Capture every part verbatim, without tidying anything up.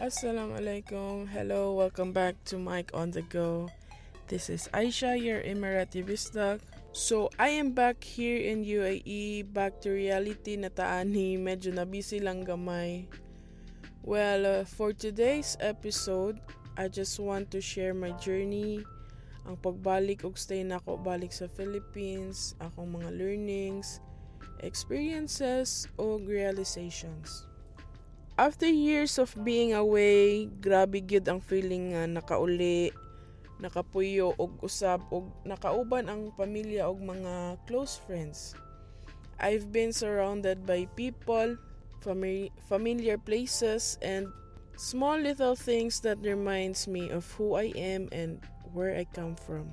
Assalamualaikum. Hello, welcome back to Mike on the Go. This is Aisha, your Emirati Bisdak. So, I am back here in U A E, back to reality na taani, medyo na busy lang gamay. Well, uh, for today's episode, I just want to share my journey, ang pagbalik og stay nako balik sa Philippines, akong mga learnings, experiences, o realizations. After years of being away, grabe gyud ang feeling nga nakauli, nakapuyo og usab og nakauban ang pamilya og mga close friends. I've been surrounded by people, fami- familiar places, and small little things that reminds me of who I am and where I come from.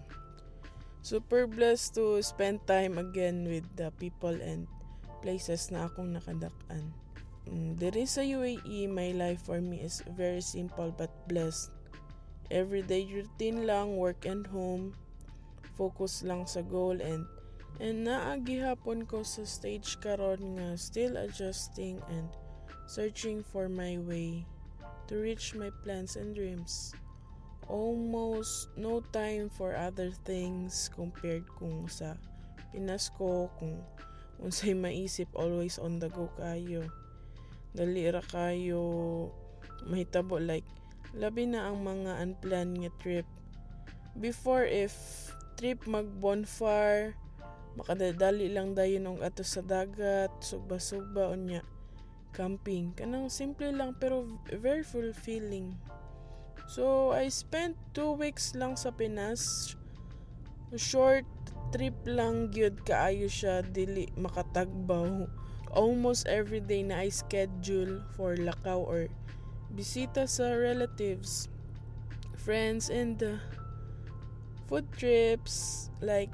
Super blessed to spend time again with the people and places na akong nakadak-an. Mm, Diri sa U A E, my life for me is very simple but blessed. Everyday routine lang, work and home, focus lang sa goal, and and naagihapon ko sa stage karon nga still adjusting and searching for my way to reach my plans and dreams. Almost no time for other things compared kung sa Pinas ko, kung unsay maisip always on the go kayo. Dali ra kayo mahitabo, like labi na ang mga unplanned nga trip. Before, if trip mag bonfire, makadadali lang dayon og ato sa dagat, sugba-sugba unya, camping, kanang simple lang pero very fulfilling. So I spent two weeks lang sa Pinas. Short trip lang gyud kaayo siya, dili makatagbaw. Almost every day na I schedule for lakaw or bisita sa relatives, friends, and uh, food trips. Like,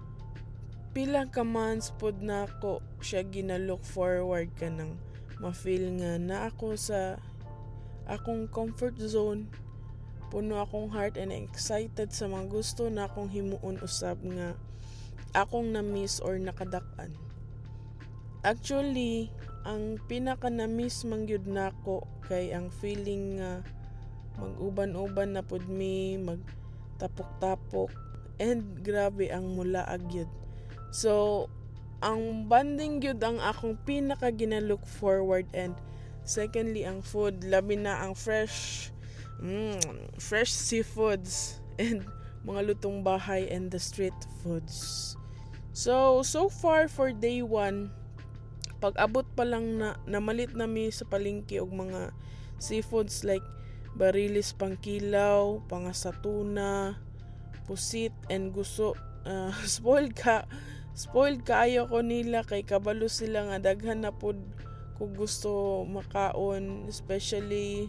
pila ka months pod na ako siya gina-look forward ka nang ma-feel nga na ako sa akong comfort zone. Puno akong heart and excited sa mga gusto na akong himuon usab nga akong na-miss or nakadak-an. Actually, ang pinaka na-miss man gyud nako kay ang feeling nga mag-uban-uban na pud mi, magtapok-tapok, and grabe ang mulaag gyud. So, ang bonding gyud ang akong pinaka gina-look forward, and secondly ang food, labi na ang fresh mm, fresh seafoods and mga lutong bahay and the street foods. So, so far for day one, pag-abot pa lang na namalit nami sa palengke og mga seafoods like barilis pangkilaw, pangasa tuna, pusit, and guso. Uh, spoiled ka. Spoiled kaayo ko nila kay kabalo sila nga daghan na pod ko gusto makaon, especially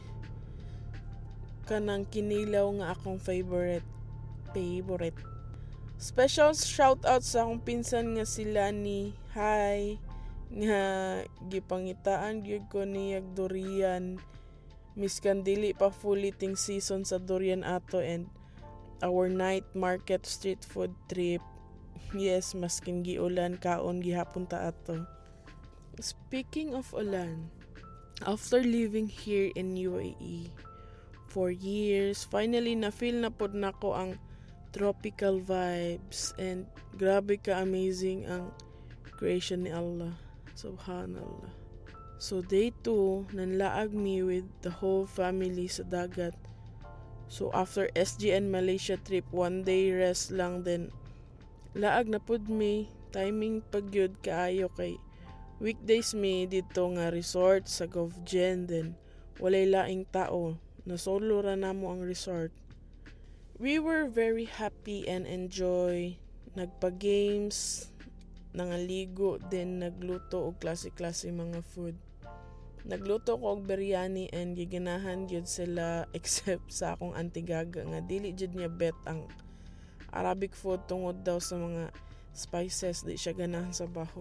kanang kinilaw nga akong favorite. Favorite. Special shout out sa akong pinsan nga sila ni Hi nga gipangitaan gyud ko niyag durian, miskan dili pa fully ting season sa durian ato, and our night market street food trip. Yes, maskin giulan kaon gihapon ta ato. Speaking of ulan, after living here in U A E for years, finally na feel na pod nako ang tropical vibes, and grabe ka amazing ang creation ni Allah. Subhanallah. So day two, nanlaag mi with the whole family sa dagat. So after S G N Malaysia trip, one day rest lang, then laag na pud mi, timing pagyud kaayo kay weekdays mi dito nga resort sa GovGen, then walay laing tao, na solo ra namo ang resort. We were very happy and enjoy, nagpa-games, nangaligo, then nagluto og klase-klase mga food. Nagluto ko og biryani and giganahan gyud sila except sa akong antigaga nga dili jud niya bet ang Arabic food tungod daw sa mga spices, di siya ganahan sa baho.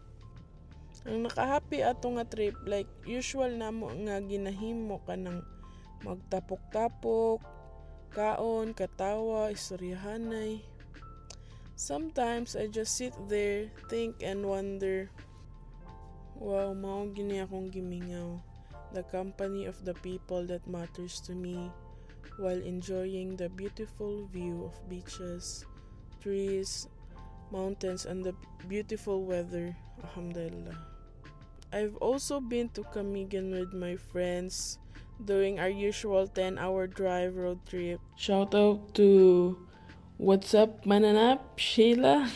Ang nakahappy ato nga trip, like usual namo nga ginahimo ka ng magtapok-tapok, kaon, katawa, istoryahanay. Sometimes I just sit there, think and wonder, wow, mao gini akong gimingaw. the company of the people that matters to me, while enjoying the beautiful view of beaches, trees, mountains, and the beautiful weather. Alhamdulillah. I've also been to Camiguin with my friends during our usual ten-hour drive road trip. Shout out to What's Up Mananap, Sheila,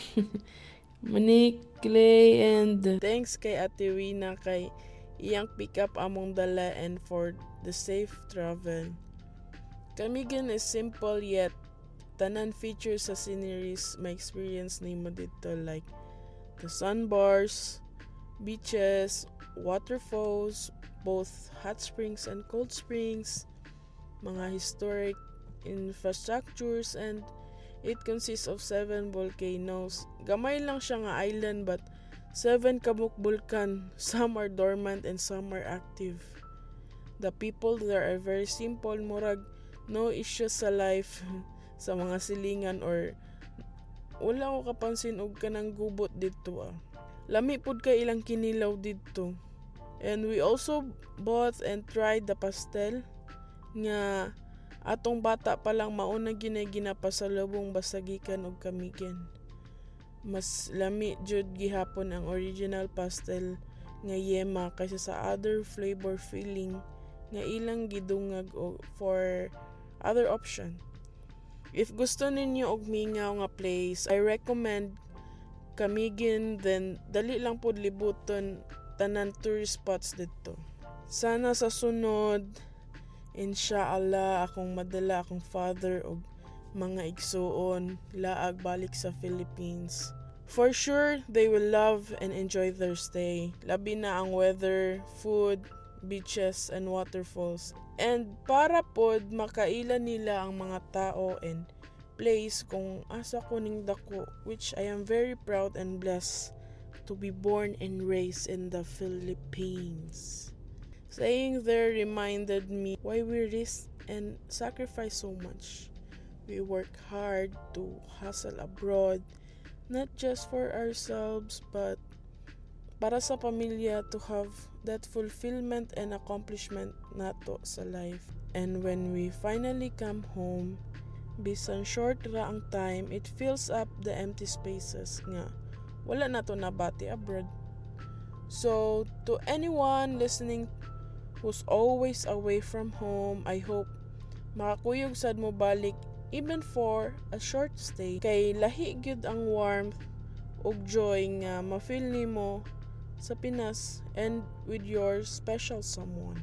Manik, Clay, and thanks kay Ate Wina kay iyang pick up among dala and for the safe travel. Camiguin is simple yet tanan features sa sceneries my experience nimo dito like the sandbars, beaches, waterfalls, both hot springs and cold springs, mga historic infrastructures, and it consists of seven volcanoes. Gamay lang siya nga island but seven kabuk bulkan. Some are dormant and some are active. The people there are very simple, murag no issues sa life sa mga silingan or wala ko kapansin og kanang gubot dito ah. Lami pud kay ilang kinilaw dito. And we also bought and tried the pastel nga atong bata pa lang mauna ginay ginapasalubong basagikan og Camiguin. Mas lami jud gihapon ang original pastel nga yema kaysa sa other flavor filling nga ilang gidungag og for other option. If gusto ninyo og mingaw nga place, I recommend Camiguin, then dali lang pud libuton tanan tourist spots dito. Sana sa sunod Inshallah, akong madala akong father o mga igsuon laag balik sa Philippines. For sure, they will love and enjoy their stay. Labi na ang weather, food, beaches, and waterfalls. And para pod makaila nila ang mga tao and place kung asa ko ning dako, which I am very proud and blessed to be born and raised in the Philippines. Staying there reminded me why we risk and sacrifice so much. We work hard to hustle abroad, not just for ourselves, but para sa pamilya to have that fulfillment and accomplishment nato sa life. And when we finally come home, bisan short ra ang time, it fills up the empty spaces nga wala nato nabati abroad. So, to anyone listening who's always away from home, I hope makakuyog sad mo balik even for a short stay. Kay lahi gyud ang warmth ug joy nga ma-feel nimo sa Pinas and with your special someone.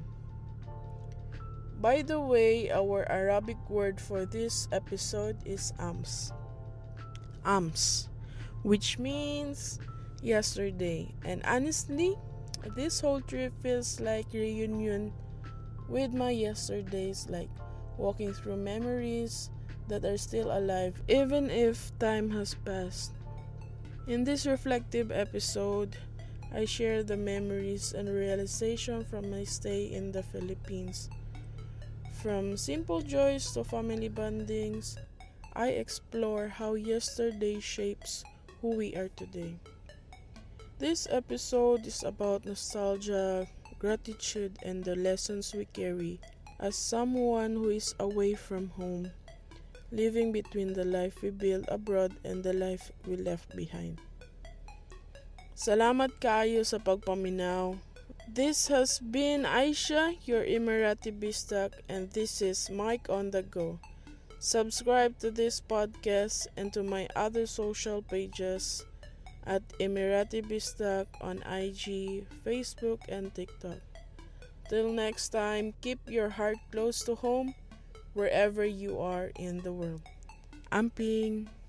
By the way, our Arabic word for this episode is ams. Ams, which means yesterday. And honestly, this whole trip feels like reunion with my yesterdays, like walking through memories that are still alive even if time has passed. In this reflective episode, I share the memories and realization from my stay in the Philippines. From simple joys to family bondings, I explore how yesterday shapes who we are today. This episode is about nostalgia, gratitude, and the lessons we carry as someone who is away from home, living between the life we built abroad and the life we left behind. Salamat kaayo sa pagpaminaw. This has been Aisha, your Emirati Bistak, and this is Mike on the Go. Subscribe to this podcast and to my other social pages at Emirati Bistak on I G, Facebook, and TikTok. Till next time, keep your heart close to home wherever you are in the world. Amping!